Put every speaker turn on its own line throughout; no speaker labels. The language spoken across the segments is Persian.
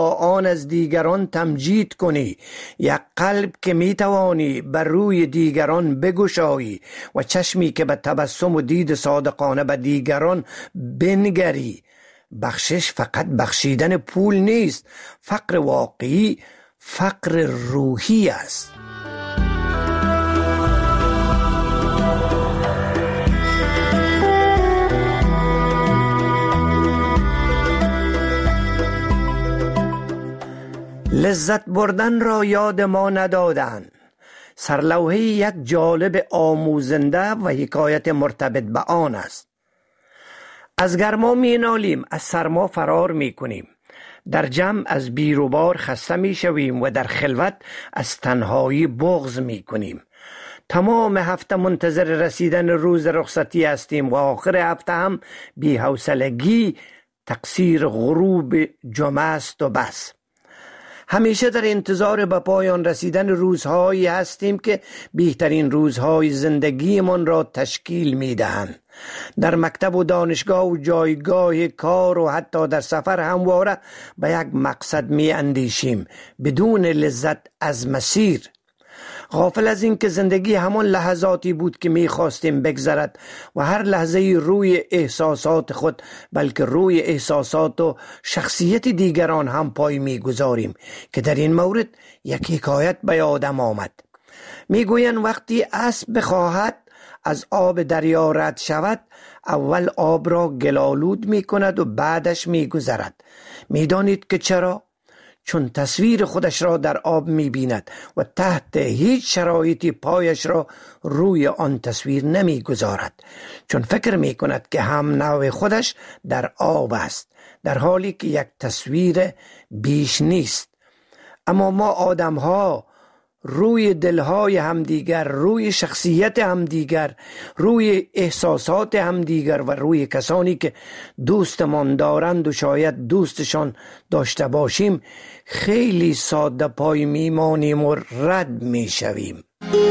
آن از دیگران تمجید کنی، یک قلب که می توانی بر روی دیگران بگشایی و چشمی که به تبسم و دید صادقانه به دیگران بنگری. بخشش فقط بخشیدن پول نیست، فقر واقعی فقر روحی است. لذت بردن را یاد ما ندادند. سرلوحه یک جالب آموزنده و حکایت مرتبط به آن است. از گرما می نالیم، از سرما فرار می کنیم. در جمع از بیروبار خسته می شویم و در خلوت از تنهایی بغض می کنیم. تمام هفته منتظر رسیدن روز رخصتی هستیم و آخر هفته هم بی‌حوصلگی تقصیر غروب جمعه است و بس. همیشه در انتظار به پایان رسیدن روزهایی هستیم که بهترین روزهای زندگیمان را تشکیل می دهند. در مکتب و دانشگاه و جایگاه کار و حتی در سفر همواره به یک مقصد می اندیشیم بدون لذت از مسیر. غافل از این که زندگی همان لحظاتی بود که می خواستیم بگذرد و هر لحظه روی احساسات خود بلکه روی احساسات و شخصیت دیگران هم پای می گذاریم که در این مورد یک حکایت به یادم آمد. می گویند وقتی اسب بخواهد از آب دریا رد شود، اول آب را گلالود می کند و بعدش می گذرد. می دانید که چرا؟ چون تصویر خودش را در آب می بیند و تحت هیچ شرایطی پایش را روی آن تصویر نمی گذارد، چون فکر می کند که هم نوع خودش در آب است، در حالی که یک تصویر بیش نیست. اما ما آدم ها روی دلهای همدیگر، روی شخصیت همدیگر، روی احساسات همدیگر و روی کسانی که دوستمان دارند و شاید دوستشان داشته باشیم خیلی ساده پای میمانیم و رد میشویم.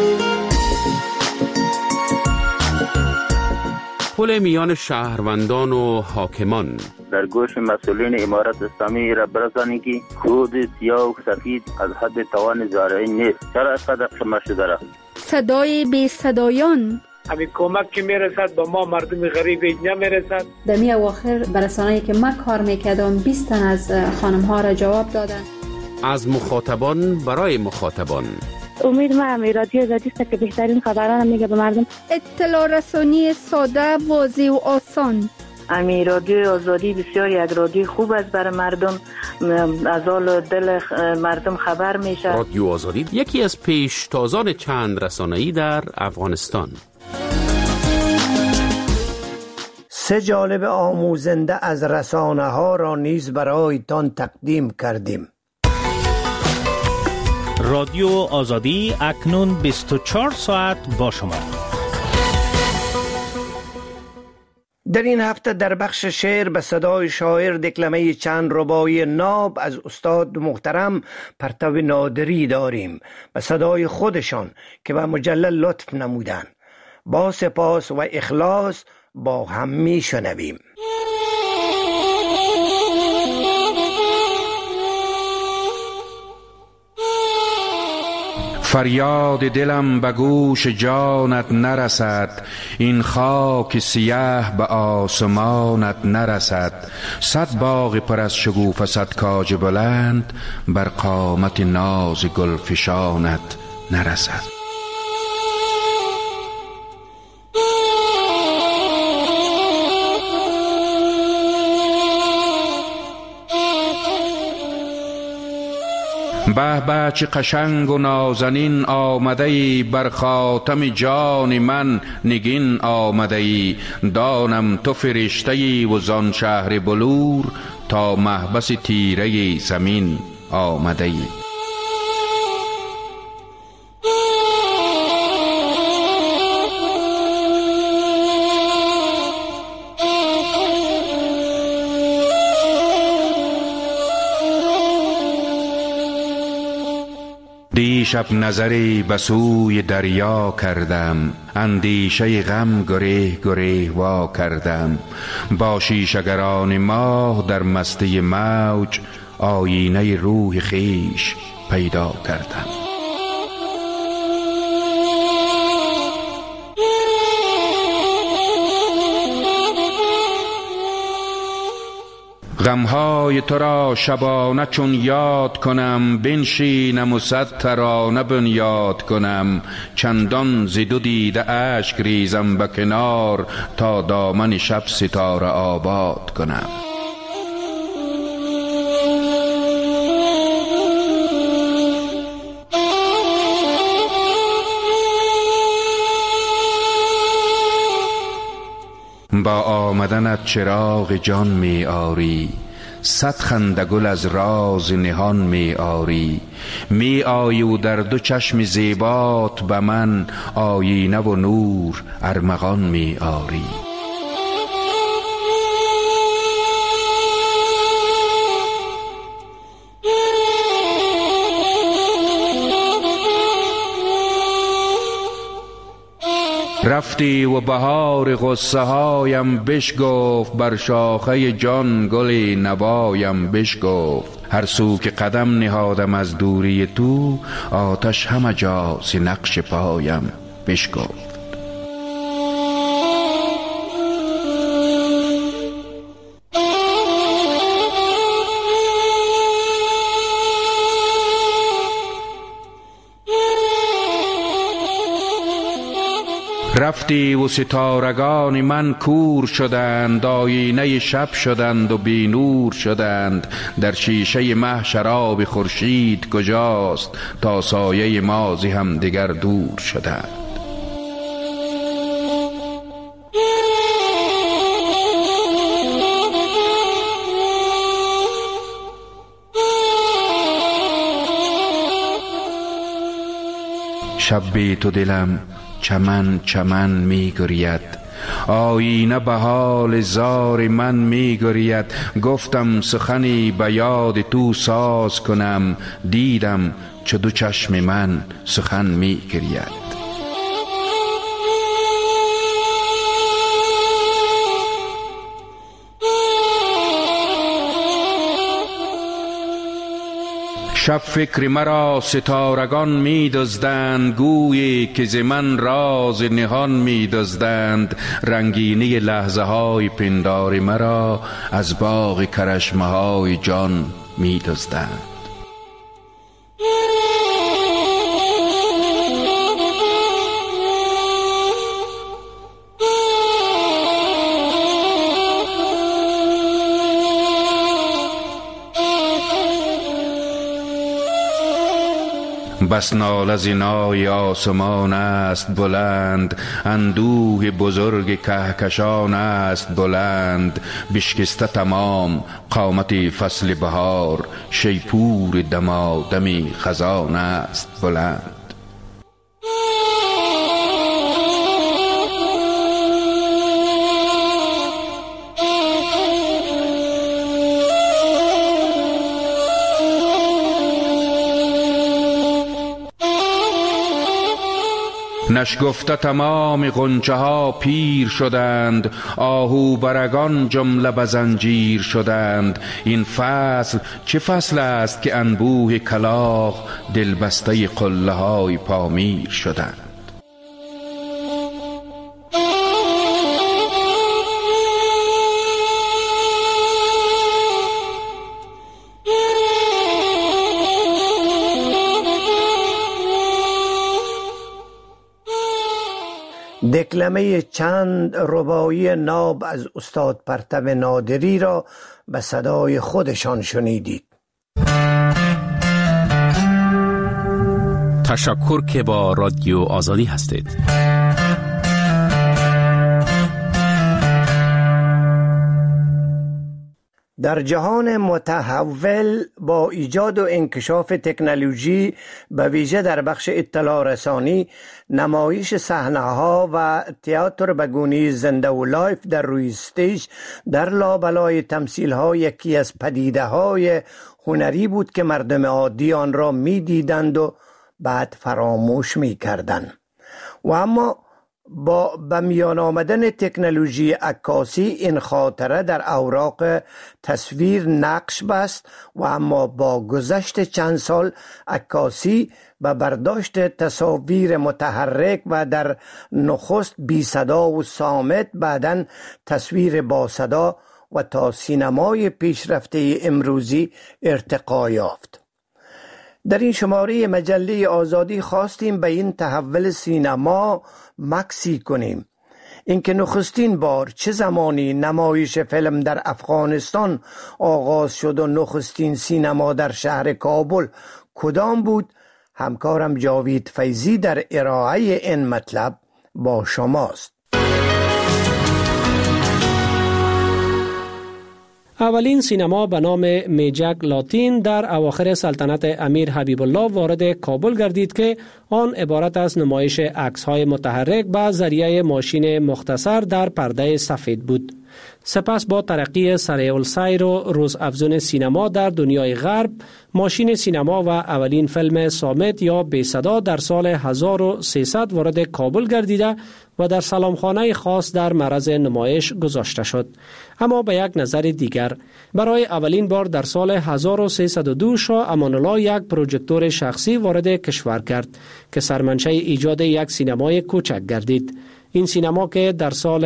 پل میان شهروندان و حاکمان.
در گوش مسئولین امارت اسلامی را برسانید که خود سیاه و سفید از حد توان زارعی نیست. چرا اینقدر خمه شده را؟
صدای بی صدایان.
همین کمک که میرسد با ما مردم غریب نمیرسد.
در می اواخر برسانه‌ای که من کار میکردم 20 تن از خانم ها را جواب دادن.
از مخاطبان برای مخاطبان.
امید ما رادیو آزادی است که بهترین خبران میگه به مردم.
اطلاع رسانی ساده، واضح و آسان.
امی رادیو آزادی بسیار یک رادیو خوب است برای مردم، از حال دل مردم خبر میشه.
رادیو آزادی یکی از پیشتازان چند رسانه‌ای در افغانستان.
3 جالب آموزنده از رسانه ها را نیز برایتان تقدیم کردیم.
رادیو آزادی اکنون 24 ساعت با شما.
در این هفته در بخش شعر به صدای شاعر دکلمه چند رباعی ناب از استاد محترم پرتو نادری داریم، به صدای خودشان که به مجلل لطف نمودند. با سپاس و اخلاص با هم می شنویم.
فریاد دلم به گوش جانت نرسد، این خاک سیاه به آسمانت نرسد. 100 باغ پر از شگوفه 100 کاج بلند، بر قامت ناز گلفشانت نرسد. به به چه قشنگ و نازنین آمده ای، بر خاتم جان من نگین آمده ای. دانم تو فرشته ای و زان شهر بلور، تا محبس تیره زمین آمده ای. دیشب نظری به سوی دریا کردم، اندیشه غم گره گره وا کردم. با شیشه‌گران ماه در مستی موج، آیینه روح خویش پیدا کردم. غمهای تو را شبانه چون یاد کنم، بنشینم و صد ترانه بنیاد کنم. چندان ز دو دیده اشک ریزم به کنار، تا دامن شب ستاره آباد کنم. با آمدنت چراغ جان می آری، صد خنده گل از راز نهان می آری. می آیی و در دو چشم زیبات به من، آیینه و نور ارمغان می آری. رفتی و بهار غصه هایم بشگفت، بر شاخه جان گل نوایم بشگفت. هر سو که قدم نهادم از دوری تو، آتش همه جا ز نقش پایم بشگفت. رفتی و ستارگان من کور شدند، آیینه شب شدند و بی نور شدند. در شیشه مه شراب خورشید کجاست، تا سایه ما ز همدیگر دور شدند. شب بی تو دلم چمن چمن می گرید، آیینه به حال زار من می گرید. گفتم سخنی به یاد تو ساز کنم، دیدم چو دو چشم من سخن می گرید. شب فکر مرا ستارگان می دزدند، گویی که ز من راز نهان می دزدند. رنگینی لحظه های پندار مرا، از باغ کرشمه های جان می دزدند. بس ناله ز نای آسمان است بلند، اندوه بزرگ کهکشان است بلند. بشکسته تمام قامت فصل بهار، شیپور دمادمی خزان است بلند. نشگفته تمام غنچه ها پیر شدند، آهو برگان جمله به زنجیر شدند. این فصل چه فصل است که انبوه کلاغ، دلبسته قله های پامیر شدند.
دکلمه چند رباعی ناب از استاد پرتو نادری را به صدای خودشان شنیدید.
تشکر که با رادیو آزادی هستید.
در جهان متحول با ایجاد و انکشاف تکنولوژی به ویژه در بخش اطلاع رسانی، نمایش صحنه‌ها و تئاتر به گونه زنده و لایف در روی استیج در لابلای تمثیل‌ها یکی از پدیده‌های هنری بود که مردم عادی آن را می‌دیدند و بعد فراموش می‌کردند. و اما با به میان آمدن تکنولوژی عکاسی این خاطره در اوراق تصویر نقش بست و اما با گذشت چند سال عکاسی به برداشت تصاویر متحرک و در نخست بی صدا و صامت، بعداً تصویر با صدا و تا سینمای پیشرفته امروزی ارتقا یافت. در این شماره مجله آزادی خواستیم به این تحول سینما مکسی کنیم. اینکه نخستین بار چه زمانی نمایش فیلم در افغانستان آغاز شد و نخستین سینما در شهر کابل کدام بود، همکارم جاوید فیضی در ارائه این مطلب با شماست.
اولین سینما به نام میجک لاتین در اواخر سلطنت امیر حبیب الله وارد کابل گردید که آن عبارت از نمایش عکس‌های متحرک به ذریعه ماشین مختصر در پرده سفید بود. سپس با ترقی سریع السیر و روزافزون سینما در دنیای غرب، ماشین سینما و اولین فیلم صامت یا بی صدا در سال 1300 وارد کابل گردیده و در سلامخانه خاص در معرض نمایش گذاشته شد. اما به یک نظر دیگر، برای اولین بار در سال 1302 شاه امان الله یک پروژکتور شخصی وارد کشور کرد که سرمنشأ ایجاد یک سینمای کوچک گردید. این سینما که در سال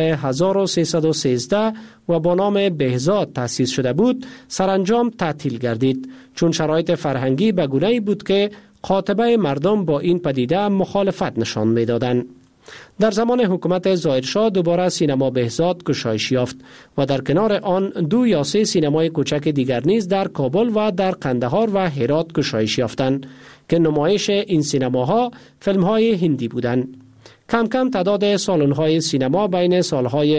1313 و با نام بهزاد تأسیس شده بود، سرانجام تعطیل گردید، چون شرایط فرهنگی به گونه‌ای بود که قاطبه مردم با این پدیده مخالفت نشان می‌دادند. در زمان حکومت ظاهرشاه دوباره سینما بهزاد گشایش یافت و در کنار آن 2 یا 3 سینمای کوچک دیگر نیز در کابل و در قندهار و هرات گشایش یافتند که نمایش این سینماها فیلم‌های هندی بودند. کم کم تعداد سالن‌های سینما بین سالهای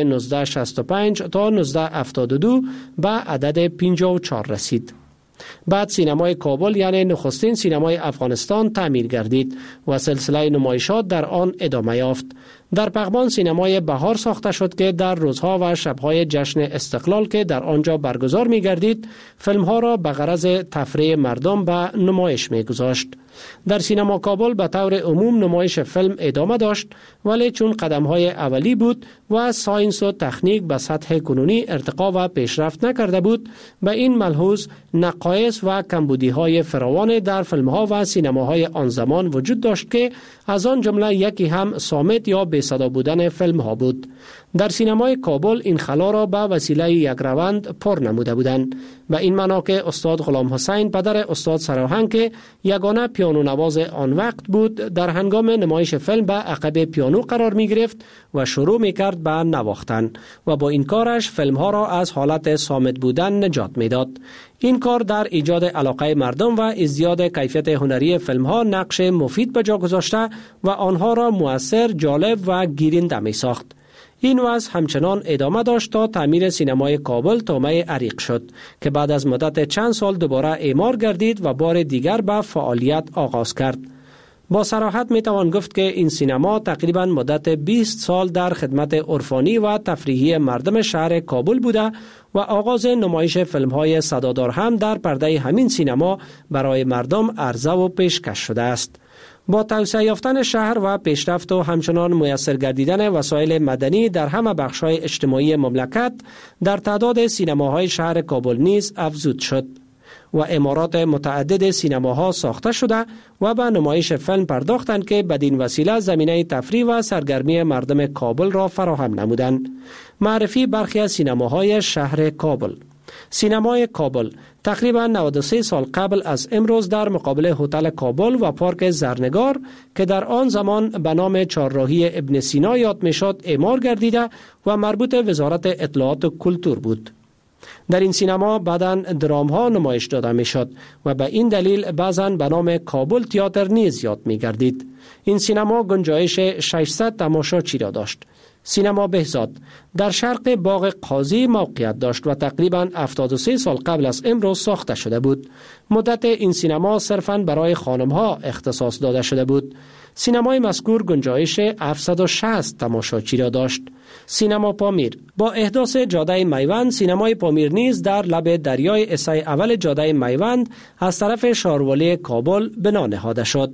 1965 تا 1972 به عدد 54 رسید. بعد سینمای کابل یعنی نخستین سینمای افغانستان تعمیر گردید و سلسله نمایشات در آن ادامه یافت. در پغمان سینمای بهار ساخته شد که در روزها و شبهای جشن استقلال که در آنجا برگزار می گردید، فیلمها را به غرض تفریح مردم به نمایش می گذاشت. در سینما کابل به طور عموم نمایش فیلم ادامه داشت، ولی چون قدم‌های اولی بود و ساینس و تکنیک به سطح کنونی ارتقا و پیشرفت نکرده بود، به این ملحوظ نقایص و کمبودی‌های فراوان در فیلم‌ها و سینماهای آن زمان وجود داشت که از آن جمله یکی هم صامت یا بی صدا بودن فیلم‌ها بود. در سینمای کابل این خلا را به وسیله یک روند پر نموده بودند. به این معنا که استاد غلام حسین پدر استاد سراهنگ که یگانه پیانو نواز آن وقت بود، در هنگام نمایش فیلم به عقب پیانو قرار می گرفت و شروع می کرد به نواختن و با این کارش فیلم‌ها را از حالت صامت بودن نجات می داد. این کار در ایجاد علاقه مردم و ازدیاد کیفیت هنری فیلم‌ها نقش مفید به جا گذاشته و آنها را مؤثر، جالب و گیرنده می ساخت. این وضع همچنان ادامه داشت تا تعمیر سینمای کابل طامع عریق شد که بعد از مدت چند سال دوباره اعمار گردید و بار دیگر به فعالیت آغاز کرد. با صراحت می توان گفت که این سینما تقریبا مدت 20 سال در خدمت عرفانی و تفریحی مردم شهر کابل بوده و آغاز نمایش فیلم‌های صدادار هم در پرده همین سینما برای مردم عرضه و پیشکش شده است. با توسعه یافتن شهر و پیشرفت و همچنان میسر گردیدن وسایل مدنی در همه بخش‌های اجتماعی مملکت، در تعداد سینماهای شهر کابل نیز افزود شد و عمارات متعدد سینماها ساخته شده و به نمایش فیلم پرداختند که بدین وسیله زمینه تفریح و سرگرمی مردم کابل را فراهم نمودند. معرفی برخی از سینماهای شهر کابل. سینمای کابل تقریبا 93 سال قبل از امروز در مقابل هتل کابل و پارک زرنگار که در آن زمان به نام چهارراهی ابن سینا یاد میشد اعمار گردیده و مربوط وزارت اطلاعات و کلتور بود. در این سینما بعداً درام ها نمایش داده می شد و به این دلیل بعضاً به نام کابل تئاتر نیز یاد می گردید. این سینما گنجایش 600 تماشاچی را داشت. سینما بهزاد در شرق باغ قاضی موقعیت داشت و تقریباً 73 سال قبل از امروز ساخته شده بود. مدت این سینما صرفاً برای خانم ها اختصاص داده شده بود. سینمای مذکور گنجایش 760 تماشاچی را داشت. سینما پامیر با احداث جاده میوند، سینمای پامیر نیز در لب دریای اسای اول جاده میوند از طرف شاروالی کابل بنا نهاده شد.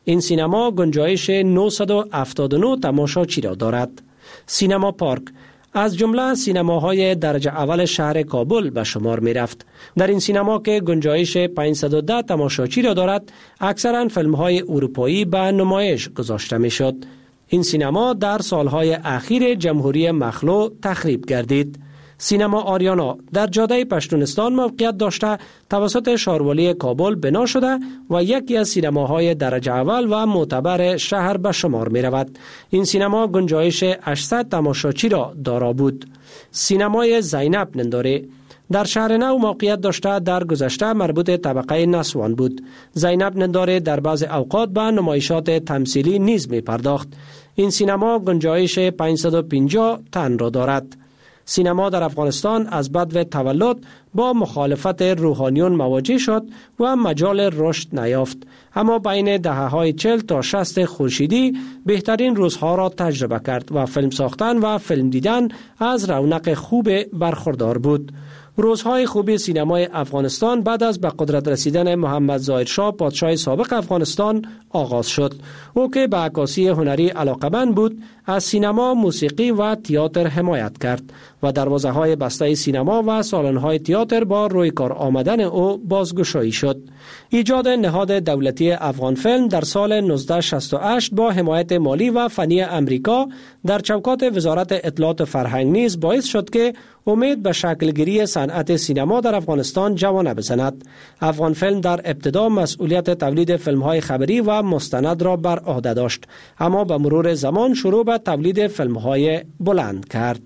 این سینما گنجایش 979 تماشاچی را دارد. سینما پارک از جمله سینماهای درجه اول شهر کابل به شمار می رفت. در این سینما که گنجایش 510 تماشاچی را دارد، اکثرا فیلم‌های اروپایی به نمایش گذاشته می شد. این سینما در سالهای اخیر جمهوری مخلوع تخریب گردید. سینما آریانا در جاده پشتونستان موقعیت داشته توسط شاروالی کابل بنا شده و یکی از سینماهای درجه اول و معتبر شهر به شمار می رود. این سینما گنجایش 800 تماشاچی را دارا بود. سینمای زینب ننداره در شهر نو موقعیت داشته در گذشته مربوط طبقه نسوان بود. زینب ننداره در بعض اوقات به نمایشات تمثیلی نیز می پرداخت. این سینما گنجایش 550 تن را دارد. سینما در افغانستان از بدو تولد با مخالفت روحانیون مواجه شد و مجال رشد نیافت، اما بین دهه‌های 40 تا 60 خورشیدی بهترین روزها را تجربه کرد و فیلم ساختن و فیلم دیدن از رونق خوب برخوردار بود. روزهای خوبی سینمای افغانستان بعد از به قدرت رسیدن محمد ظاهر شاه پادشاه سابق افغانستان آغاز شد. او که به عکاسی هنری علاقه‌مند بود، از سینما، موسیقی و تئاتر حمایت کرد و دروازه‌های بسته سینما و سالن‌های تئاتر با روی کار آمدن او بازگشایی شد. ایجاد نهاد دولتی افغان فیلم در سال 1968 با حمایت مالی و فنی امریکا در چوکات وزارت اطلاعات و فرهنگ نیز باعث شد که امید به شکلگیری صنعت سینما در افغانستان جوانه بزند. افغان فیلم در ابتدا مسئولیت تولید فیلم‌های خبری و مستند را بر عهده داشت، اما به مرور زمان شروع به تولید فیلم‌های بلند کرد.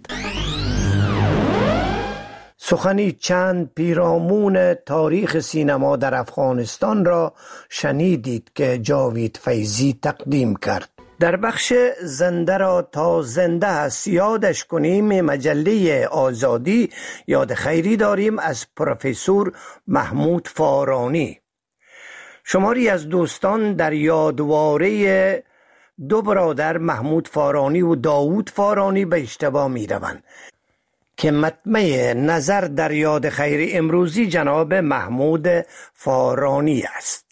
سخنی چند پیرامون تاریخ سینما در افغانستان را شنیدید که جاوید فیضی تقدیم کرد. در بخش زنده را تا زنده است یادش کنیم مجله آزادی یاد خیری داریم از پروفسور محمود فارانی. شماری از دوستان در یادواره دو برادر محمود فارانی و داوود فارانی به اشتباه می روند که مطمع نظر در یاد خیری امروزی جناب محمود فارانی است.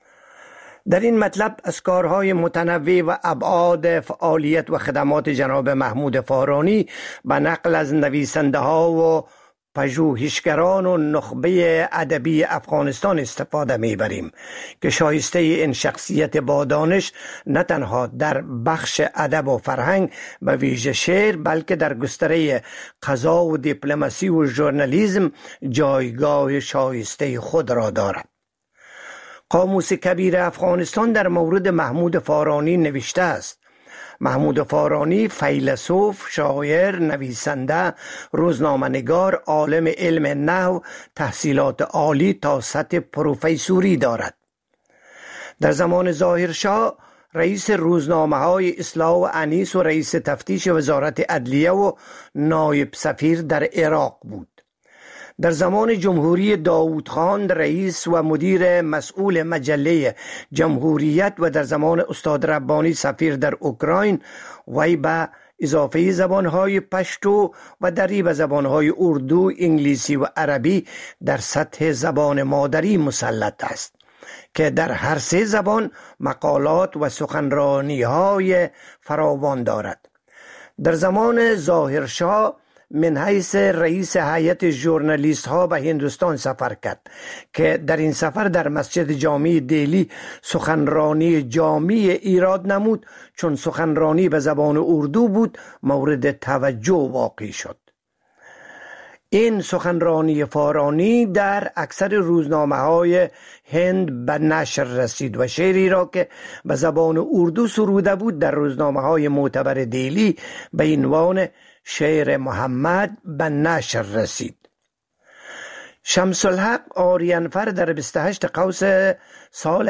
در این مطلب از کارهای متنوع و ابعاد فعالیت و خدمات جناب محمود فارانی به نقل از نویسنده ها و پژوهشگران و نخبه ادبی افغانستان استفاده میبریم که شایسته این شخصیت با دانش نه تنها در بخش ادب و فرهنگ به ویژه شعر، بلکه در گستره قضا و دیپلماسی و ژورنالیسم جایگاه شایسته خود را دارد. قاموس کبیر افغانستان در مورد محمود فارانی نوشته است: محمود فارانی فیلسوف، شاعر، نویسنده، روزنامه‌نگار، عالم علم نحو، تحصیلات عالی تا سطح پروفسوری دارد. در زمان ظاهرشاه رئیس روزنامه‌های اصلاح و انیس و رئیس تفتیش وزارت عدلیه و نایب سفیر در عراق بود. در زمان جمهوری داوود خان رئیس و مدیر مسئول مجله جمهوریت و در زمان استاد ربانی سفیر در اوکراین، وی به اضافه زبانهای پشتو و دریب زبانهای اردو، انگلیسی و عربی در سطح زبان مادری مسلط است که در هر سه زبان مقالات و سخنرانی‌های فراوان دارد. در زمان ظاهرشاه من حیث رئیس هیئت ژورنالیست ها به هندوستان سفر کرد که در این سفر در مسجد جامع دهلی سخنرانی جامع ایراد نمود، چون سخنرانی به زبان اردو بود مورد توجه واقع شد. این سخنرانی فارانی در اکثر روزنامه های هند به نشر رسید و شعری را که به زبان اردو سروده بود در روزنامه های معتبر دهلی به عنوان شعر محمد به نشر رسید. شمس الحق آریانفر در 28 قوس سال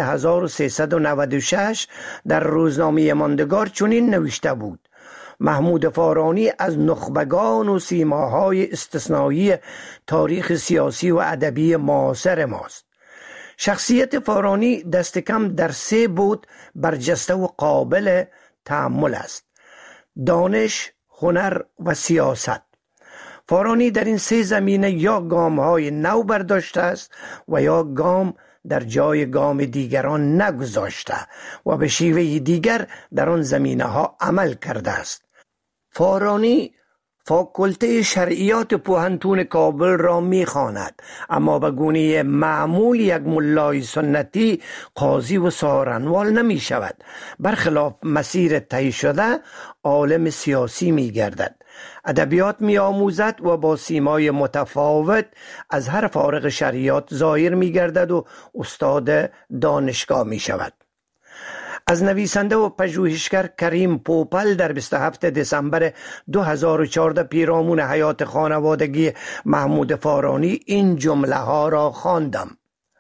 1396 در روزنامه ماندگار چنین نوشته بود: محمود فارانی از نخبگان و سیماهای استثنایی تاریخ سیاسی و ادبی معاصر ماست. شخصیت فارانی دست کم در 3 بود برجسته و قابل تأمل است: دانش، هنر و سیاست. فارانی در این 3 زمینه یا گام‌های نو برداشته است و یا گام در جای گام دیگران نگذاشته و به شیوه دیگر در آن زمینه ها عمل کرده است. فارانی فاکولته شرعیات پوهنتون کابل را می‌خواند، اما به گونه معمول یک ملای سنتی قاضی و سارنوال نمی شود. برخلاف مسیر طی شده عالم سیاسی می گردد، ادبیات می آموزد و با سیمای متفاوت از هر فارغ شرعیات ظاهر می گردد و استاد دانشگاه می شود. از نویسنده و پژوهشگر کریم پوپل در 27 دسامبر 2014 پیرامون حیات خانوادگی محمود فارانی این جمله ها را خواندم: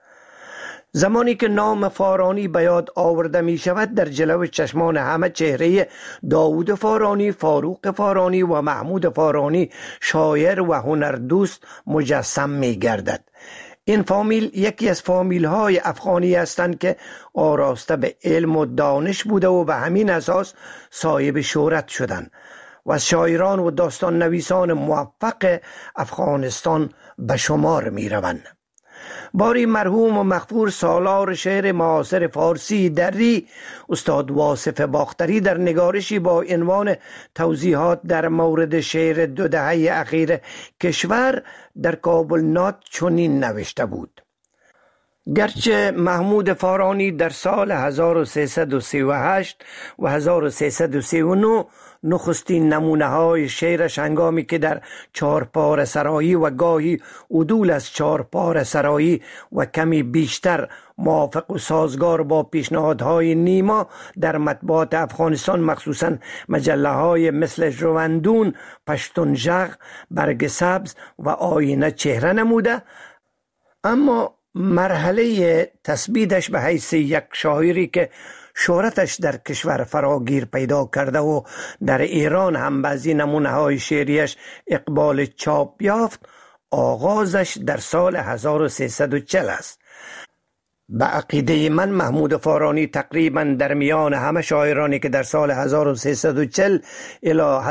زمانی که نام فارانی به یاد آورده می شود در جلو چشمان همه چهره داوود فارانی، فاروق فارانی و محمود فارانی شاعر و هنردوست مجسم می گردد. این فامیل یکی از فامیل های افغانی هستند که آراسته به علم و دانش بوده و به همین اساس صاحب شهرت شدند و از شاعران و داستان نویسان موفق افغانستان به شمار می روند. باری مرحوم و مغفور سالار شعر معاصر فارسی دری استاد واصف باختری در نگارشی با عنوان توضیحات در مورد شعر 2 دهه اخیر کشور در کابل نات چنین نوشته بود: گرچه محمود فارانی در سال 1338 و 1339 نخستین نمونه های شعرش هنگامی که در چهارپاره سرایی و گاهی عدول از چهارپاره سرایی و کمی بیشتر موافق و سازگار با پیشنهادهای نیما در مطبوعات افغانستان مخصوصاً مجله های مثل ژوندون، پشتونژغ، برگ سبز و آینه چهره نموده، اما مرحله تثبیتش به حیث یک شاعری که شهرتش در کشور فراگیر پیدا کرده و در ایران هم بعضی نمونه های شعریش اقبال چاپ یافت، آغازش در سال 1340 است. به عقیده من محمود فارانی تقریبا در میان همه شاعرانی که در سال 1340 الی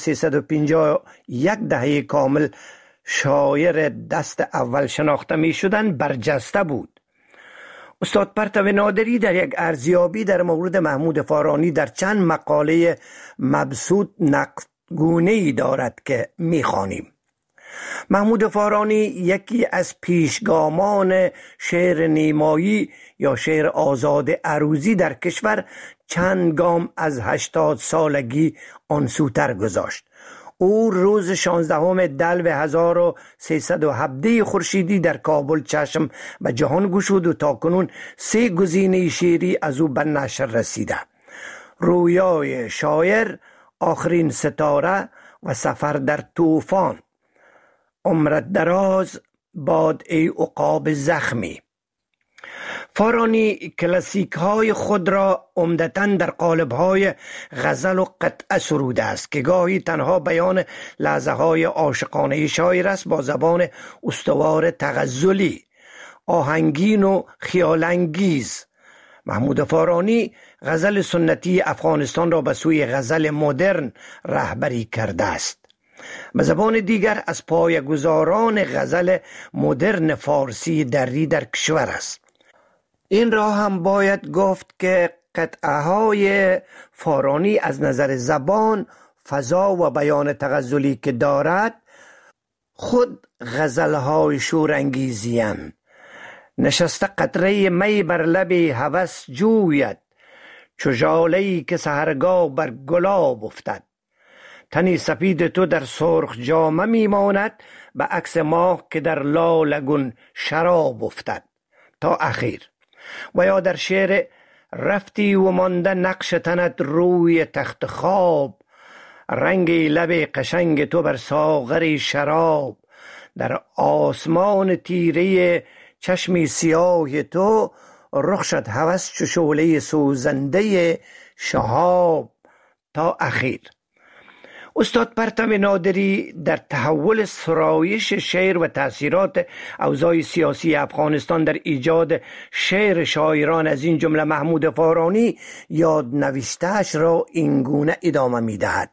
1351 دهه کامل شاعر دست اول شناخته می شدن برجسته بود. استاد پرتو نادری در یک ارزیابی در مورد محمود فارانی در چند مقاله مبسوط نقدگونه‌ای دارد که می‌خوانیم: محمود فارانی یکی از پیشگامان شعر نیمایی یا شعر آزاد عروضی در کشور چند گام از 80 سالگی آن سوتر گذاشت. او روز 16 دلو 1317 خورشیدی در کابل چشم به جهان گشود و تاکنون 3 گزینه شعری از او به نشر رسیده: رویای شاعر، آخرین ستاره و سفر در طوفان. عمرت دراز باد ای عقاب زخمی. فارانی کلاسیک های خود را عمدتاً در قالب های غزل و قطعه سروده است که گاهی تنها بیان لحظه های عاشقانه شاعر است با زبان استوار تغزلی، آهنگین و خیالانگیز. محمود فارانی غزل سنتی افغانستان را به سوی غزل مدرن رهبری کرده است. به زبان دیگر از پایه‌گذاران غزل مدرن فارسی دری در کشور است. این را هم باید گفت که قطعه های فارانی از نظر زبان، فضا و بیان تغزلی که دارد خود غزل های شورانگیزی اند. نشسته قطره می بر لب هوس جوید، چو ژاله‌ای که سحرگاه بر گلاب افتد. تنی سپید تو در سرخ جامه میماند، به عکس ماه که در لالگون شراب افتد. تا اخیر. و یا در شعر رفتی و مانده نقش تنت روی تخت خواب، رنگ لب قشنگ تو بر ساغر شراب، در آسمان تیره چشمی سیاه تو، رخ شد هوس چو شعله سوزنده شهاب. تا اخیر. استاد پرتو نادری در تحول سرایش شعر و تأثیرات اوضاع سیاسی افغانستان در ایجاد شعر شاعران از این جمله محمود فارانی یاد نوشته‌اش را اینگونه ادامه می‌دهد: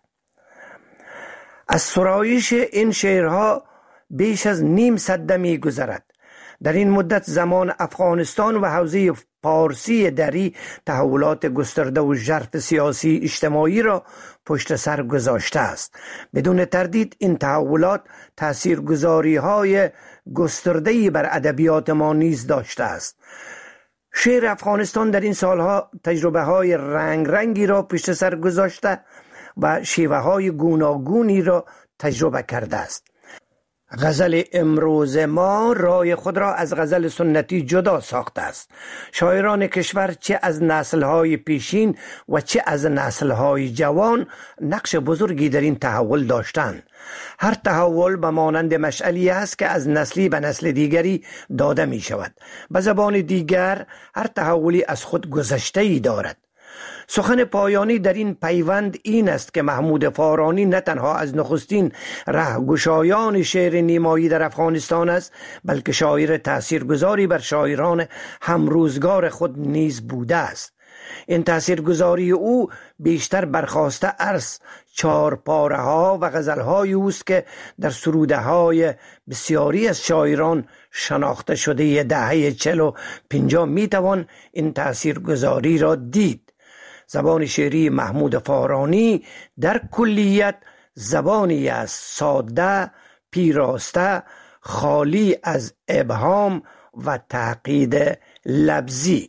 از سرایش این شعرها بیش از نیم سده می‌گذرد. در این مدت زمان افغانستان و حوزه پارسی دری تحولات گسترده و ژرف سیاسی اجتماعی را پشت سر گذاشته است. بدون تردید این تحولات تاثیرگذاری‌های گسترده‌ای بر ادبیات ما نیز داشته است. شعر افغانستان در این سالها تجربه‌های رنگی را پشت سر گذاشته و شیوه‌های گوناگونی را تجربه کرده است. غزل امروز ما رای خود را از غزل سنتی جدا ساخته است. شاعران کشور چه از نسل‌های پیشین و چه از نسل‌های جوان نقش بزرگی در این تحول داشتند. هر تحول به مانند مشعلی است که از نسلی به نسل دیگری داده می شود. به زبان دیگر هر تحولی از خود گذشته‌ای دارد. سخن پایانی در این پیوند این است که محمود فارانی نه تنها از نخستین رهگشایان شعر نیمایی در افغانستان است، بلکه شاعر تاثیرگذاری بر شاعران همروزگار خود نیز بوده است. این تاثیرگذاری او بیشتر برخواسته از چارپاره ها و غزل های اوست که در سروده های بسیاری از شاعران شناخته شده دهه 40 و 50 می توان این تاثیرگذاری را دید. زبان شعری محمود فارانی در کلیت زبانی است ساده، پیراسته، خالی از ابهام و تعقید لفظی.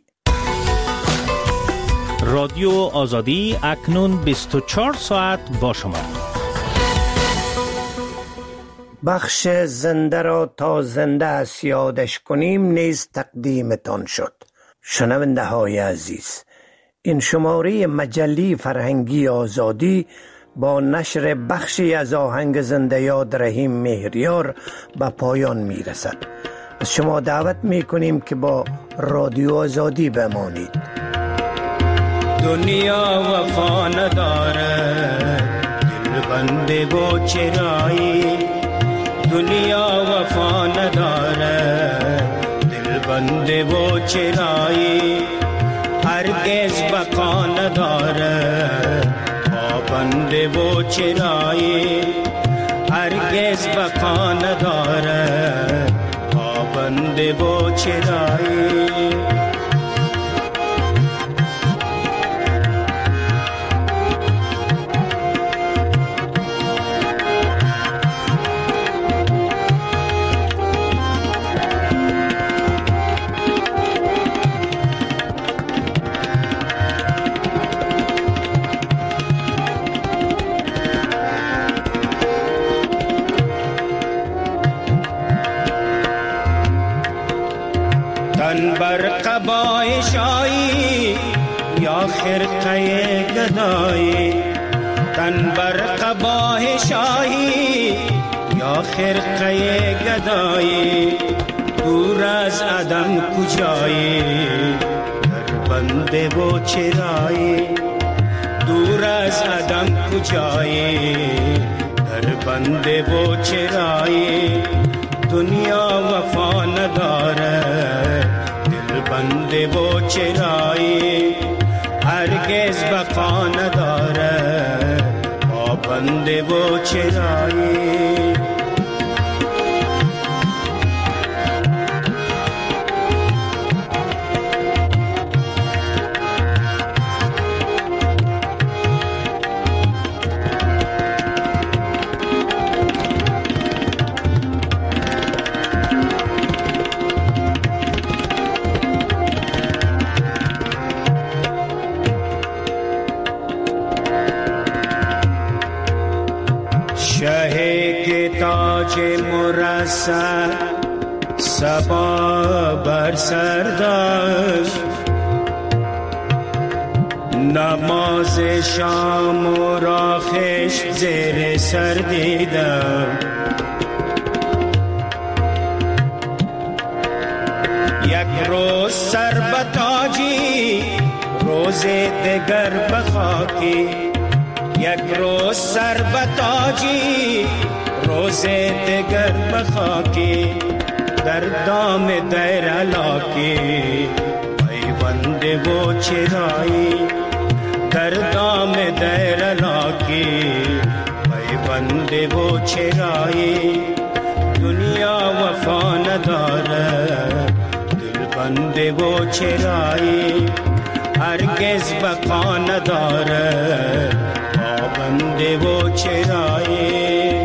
رادیو آزادی اکنون 24 ساعت با شما.
بخش زنده را تا زنده است یادش کنیم نیز تقدیمتان شد. شنونده های عزیز، این شماره مجله فرهنگی آزادی با نشر بخشی از آهنگ زنده یاد رحیم مهریار به پایان می رسد. از شما دعوت می کنیم که با رادیو آزادی بمانید.
دنیا وفا نداره دل بنده و چرایی، دنیا وفا نداره دل بنده و چرایی، هرگز بقا نداره پابنده و چرایی، هرگز بقا نداره پابنده و چرایی. تن بر قبای شایی یا خرقه گدایی، تن بر قبای شایی یا خرقه گدایی، دور از عدم کجایی در بنده و چرایی، دور از عدم کجایی در بنده و چرایی. دنیا وفا نداره دل بنده و چرایی، هرگز بقا نداره پابنده و چرایی. تاج مرصع صبا بر سر داشت، نماز شام و را خشت زیر سر دیدم، یک روز سر به تاجی روز دگر به خاکی، یک روز سر به تاجی روز دگر بخاکی، در دام دیر علاکی پیوند و چرایی، در دام دیر علاکی پیوند و چرایی. دنیا وفا نداره و چرایی هرگز بقا نداره پابند و چرایی